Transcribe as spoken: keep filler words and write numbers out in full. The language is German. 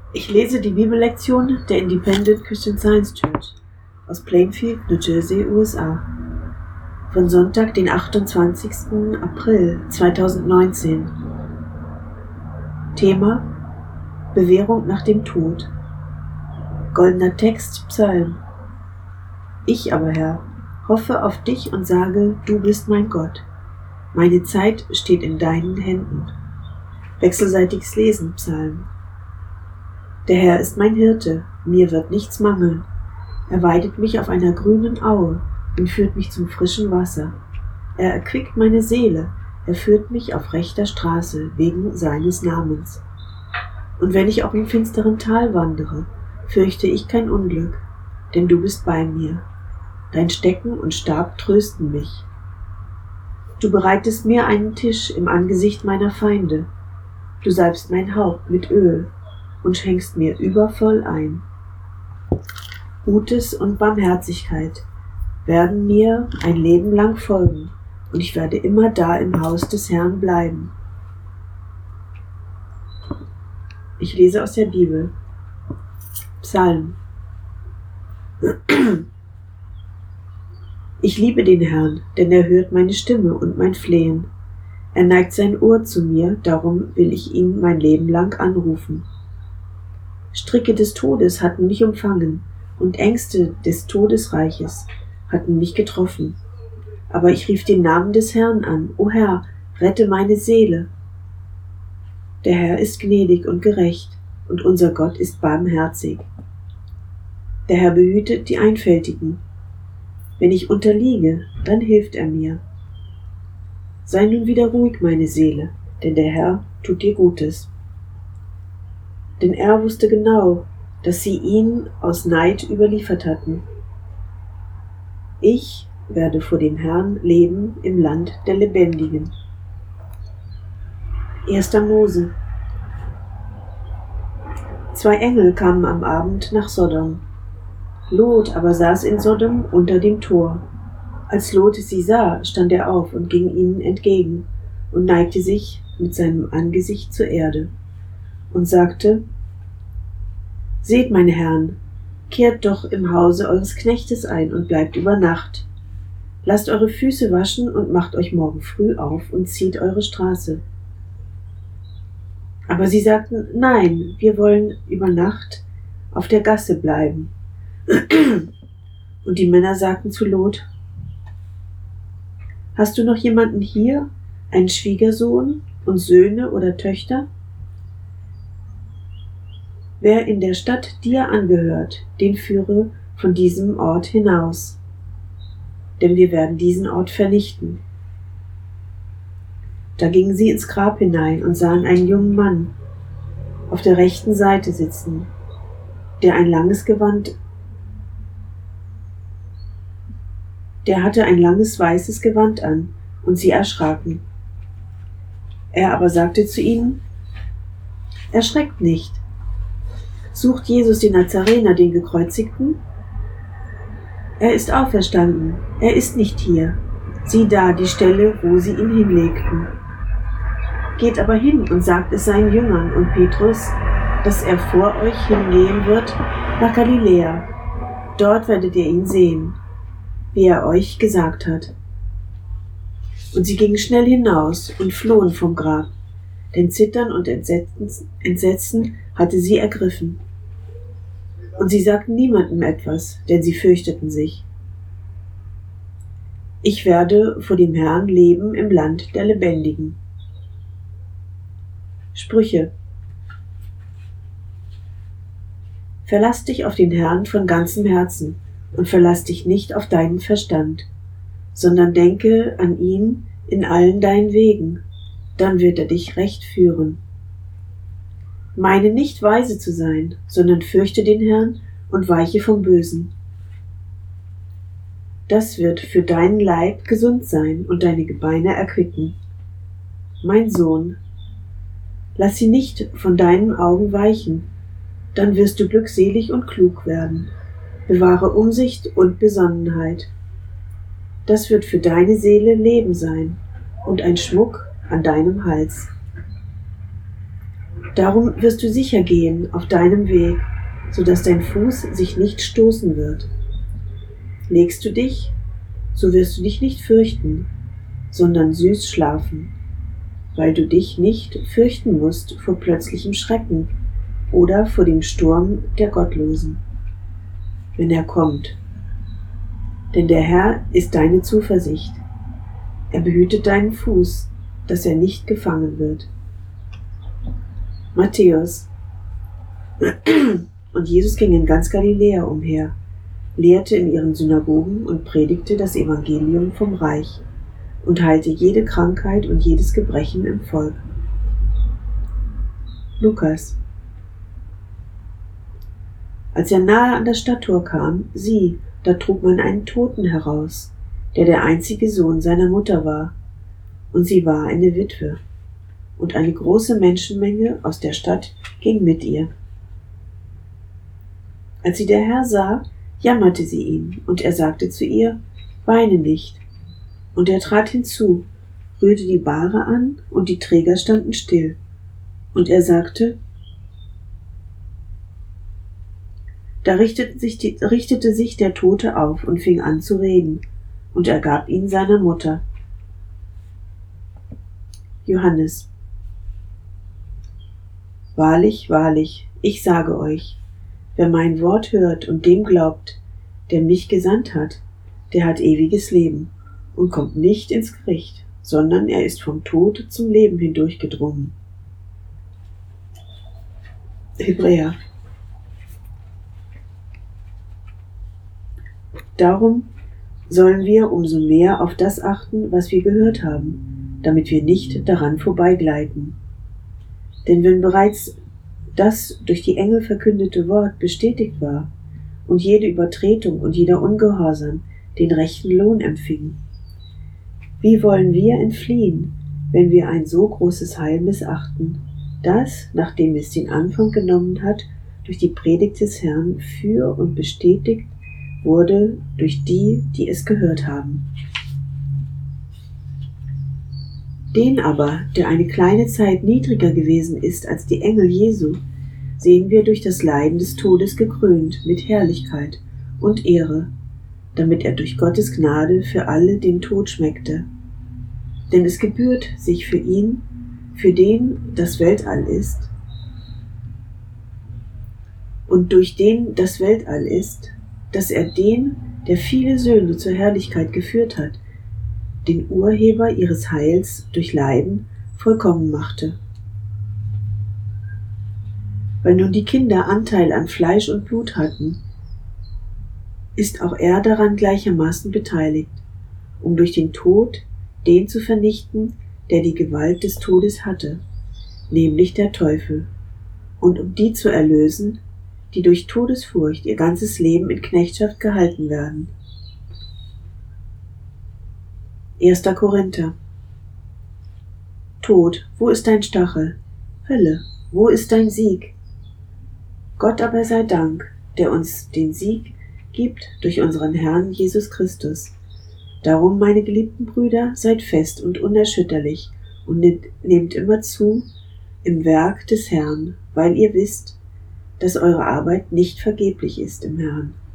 Ich lese die Bibellektion der Independent Christian Science Church aus Plainfield, New Jersey, U S A. Von Sonntag, den achtundzwanzigsten April zweitausendneunzehn. Thema: Bewährung nach dem Tod. Goldener Text, Psalm. Ich aber, Herr, hoffe auf dich und sage, du bist mein Gott. Meine Zeit steht in deinen Händen. Wechselseitiges Lesen, Psalm. Der Herr ist mein Hirte, mir wird nichts mangeln. Er weidet mich auf einer grünen Aue und führt mich zum frischen Wasser. Er erquickt meine Seele, er führt mich auf rechter Straße wegen seines Namens. Und wenn ich auch im finsteren Tal wandere, fürchte ich kein Unglück, denn du bist bei mir. Dein Stecken und Stab trösten mich. Du bereitest mir einen Tisch im Angesicht meiner Feinde. Du salbst mein Haupt mit Öl und schenkst mir übervoll ein. Gutes und Barmherzigkeit werden mir ein Leben lang folgen, und ich werde immer da im Haus des Herrn bleiben. Ich lese aus der Bibel. Psalm. Ich liebe den Herrn, denn er hört meine Stimme und mein Flehen. Er neigt sein Ohr zu mir, darum will ich ihn mein Leben lang anrufen. Stricke des Todes hatten mich umfangen, und Ängste des Todesreiches hatten mich getroffen. Aber ich rief den Namen des Herrn an. O Herr, rette meine Seele. Der Herr ist gnädig und gerecht, und unser Gott ist barmherzig. Der Herr behütet die Einfältigen. Wenn ich unterliege, dann hilft er mir. Sei nun wieder ruhig, meine Seele, denn der Herr tut dir Gutes. Denn er wusste genau, dass sie ihn aus Neid überliefert hatten. Ich werde vor dem Herrn leben im Land der Lebendigen. erster Mose. Zwei Engel kamen am Abend nach Sodom. Lot aber saß in Sodom unter dem Tor. Als Lot sie sah, stand er auf und ging ihnen entgegen und neigte sich mit seinem Angesicht zur Erde und sagte: Seht, meine Herren, kehrt doch im Hause eures Knechtes ein und bleibt über Nacht. Lasst eure Füße waschen und macht euch morgen früh auf und zieht eure Straße. Aber sie sagten: Nein, wir wollen über Nacht auf der Gasse bleiben. Und die Männer sagten zu Lot: Hast du noch jemanden hier, einen Schwiegersohn und Söhne oder Töchter? Wer in der Stadt dir angehört, den führe von diesem Ort hinaus, denn wir werden diesen Ort vernichten. Da gingen sie ins Grab hinein und sahen einen jungen Mann auf der rechten Seite sitzen, der ein langes Gewand, der hatte ein langes weißes Gewand an, und sie erschraken. Er aber sagte zu ihnen: Erschreckt nicht. Sucht Jesus den Nazarener, den Gekreuzigten? Er ist auferstanden, er ist nicht hier. Sieh da die Stelle, wo sie ihn hinlegten. Geht aber hin und sagt es seinen Jüngern und Petrus, dass er vor euch hingehen wird nach Galiläa. Dort werdet ihr ihn sehen, wie er euch gesagt hat. Und sie gingen schnell hinaus und flohen vom Grab, denn Zittern und Entsetzen, Entsetzen hatte sie ergriffen. Und sie sagten niemandem etwas, denn sie fürchteten sich. Ich werde vor dem Herrn leben im Land der Lebendigen. Sprüche. Verlass dich auf den Herrn von ganzem Herzen und verlass dich nicht auf deinen Verstand, sondern denke an ihn in allen deinen Wegen, dann wird er dich recht führen. Meine nicht weise zu sein, sondern fürchte den Herrn und weiche vom Bösen. Das wird für deinen Leib gesund sein und deine Gebeine erquicken. Mein Sohn, lass sie nicht von deinen Augen weichen, dann wirst du glückselig und klug werden. Bewahre Umsicht und Besonnenheit. Das wird für deine Seele Leben sein und ein Schmuck an deinem Hals. Darum wirst du sicher gehen auf deinem Weg, so dass dein Fuß sich nicht stoßen wird. Legst du dich, so wirst du dich nicht fürchten, sondern süß schlafen, weil du dich nicht fürchten musst vor plötzlichem Schrecken oder vor dem Sturm der Gottlosen, wenn er kommt. Denn der Herr ist deine Zuversicht. Er behütet deinen Fuß, dass er nicht gefangen wird. Matthäus. Und Jesus ging in ganz Galiläa umher, lehrte in ihren Synagogen und predigte das Evangelium vom Reich und heilte jede Krankheit und jedes Gebrechen im Volk. Lukas. Als er nahe an das Stadttor kam, sieh, da trug man einen Toten heraus, der der einzige Sohn seiner Mutter war, und sie war eine Witwe, und eine große Menschenmenge aus der Stadt ging mit ihr. Als sie der Herr sah, jammerte sie ihn, und er sagte zu ihr, weine nicht. Und er trat hinzu, rührte die Bahre an, und die Träger standen still. Und er sagte, da richtete sich, die, richtete sich der Tote auf und fing an zu reden, und er gab ihn seiner Mutter. Johannes. Wahrlich, wahrlich, ich sage euch, wer mein Wort hört und dem glaubt, der mich gesandt hat, der hat ewiges Leben und kommt nicht ins Gericht, sondern er ist vom Tod zum Leben hindurchgedrungen. Hebräer. Darum sollen wir umso mehr auf das achten, was wir gehört haben, damit wir nicht daran vorbeigleiten. Denn wenn bereits das durch die Engel verkündete Wort bestätigt war und jede Übertretung und jeder Ungehorsam den rechten Lohn empfing, wie wollen wir entfliehen, wenn wir ein so großes Heil missachten, das, nachdem es den Anfang genommen hat, durch die Predigt des Herrn für und bestätigt wurde durch die, die es gehört haben. Den aber, der eine kleine Zeit niedriger gewesen ist als die Engel Jesu, sehen wir durch das Leiden des Todes gekrönt mit Herrlichkeit und Ehre, damit er durch Gottes Gnade für alle den Tod schmeckte. Denn es gebührt sich für ihn, für den das Weltall ist, und durch den das Weltall ist, dass er den, der viele Söhne zur Herrlichkeit geführt hat, den Urheber ihres Heils durch Leiden, vollkommen machte. Weil nun die Kinder Anteil an Fleisch und Blut hatten, ist auch er daran gleichermaßen beteiligt, um durch den Tod den zu vernichten, der die Gewalt des Todes hatte, nämlich der Teufel, und um die zu erlösen, die durch Todesfurcht ihr ganzes Leben in Knechtschaft gehalten werden. erster Korinther. Tod, wo ist dein Stachel? Hölle, wo ist dein Sieg? Gott aber sei Dank, der uns den Sieg gibt durch unseren Herrn Jesus Christus. Darum, meine geliebten Brüder, seid fest und unerschütterlich und nehmt immer zu im Werk des Herrn, weil ihr wisst, dass eure Arbeit nicht vergeblich ist im Herrn.